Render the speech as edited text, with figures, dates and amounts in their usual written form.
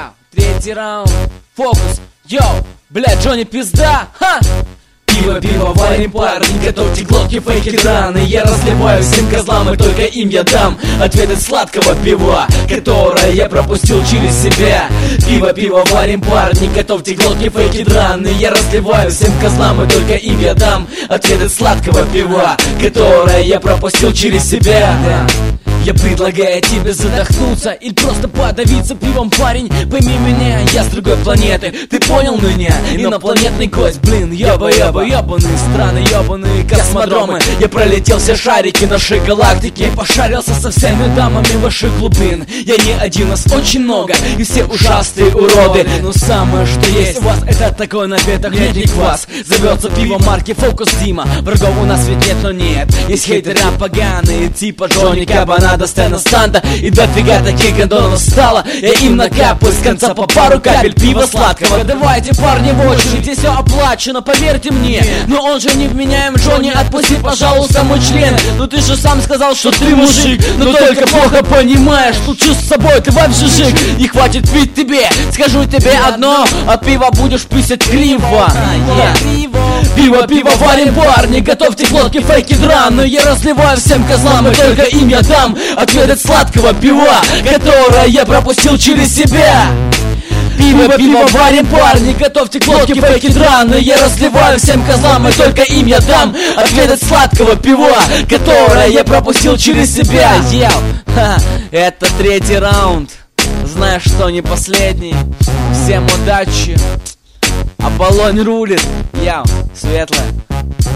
Я, третий раунд, фокус, йоу, блядь, Джонни пизда, ха! Пиво, варим, парни, готовьте глотки, фейки, драны. Я разливаю всем козлам, и только им я дам ответ от сладкого пива, которое я пропустил через себя. Пиво, варим, парни, готовьте глотки, фейки, драны. Я разливаю всем козлам, и только им я дам ответ от сладкого пива, которое я пропустил через себя. Я предлагаю тебе задохнуться или просто подавиться пивом, парень. Пойми меня, я с другой планеты, ты понял меня? Инопланетный гость, блин, ебаные страны, ебаные космодромы. Я пролетел все шарики нашей галактики, пошарился со всеми дамами ваших глубин. Я не один, нас очень много, и все ужасные уроды. Но самое, что есть у вас, это такой напиток, летний квас. Зовется пиво марки Фокус Дима. Врагов у нас ведь нет, но нет. Есть хейтеры поганые, типа Джонни Кабана до Стэна Станда. И дофига таких гондонов стало. Я им накапаю с конца по пару капель пива сладкого. Давайте, парни, в очередь, здесь все оплачено, поверьте мне. Но он же невменяем, Джонни, отпусти, пожалуйста, мой член. Ну ты же сам сказал, что ты мужик, но только плохо понимаешь. Тут с собой ты вообще жик. Не хватит пить тебе, скажу тебе одно: от пива будешь писать криво. Пиво, варим, парни, готовьте глотки, фейки, драны. Я разливаю всем козлам, и только им я дам ответ от сладкого пива, которое я пропустил через себя. Пиво, варим, парни, готовьте глотки, фейки, драны. Я разливаю всем козлам, и только им я дам ответ от сладкого пива, которое я пропустил через себя. Это третий раунд, знаешь, что не последний. Всем удачи, Аполлон рулит. Яу, светлая.